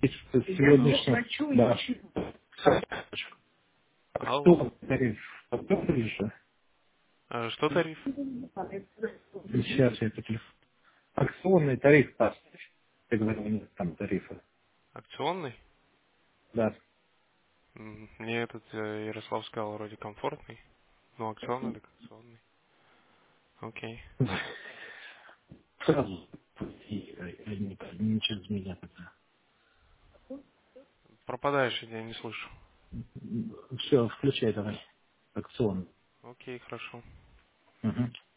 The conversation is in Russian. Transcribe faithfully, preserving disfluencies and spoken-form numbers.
Сегодняшний, да. Алло. Акционный тариф. Акционный же. А что тариф? Сейчас я это телефон. Акционный тариф, да. Я говорю, нет там тарифа. Акционный? Да. М, Мне этот э, Ярослав сказал вроде комфортный. Ну, акционный, так акционный. Окей. Сразу. И, э, не, не через меня тогда. Пропадаешь, я не слышу. Все, включай давай. Акционный. Окей, хорошо. Мгм.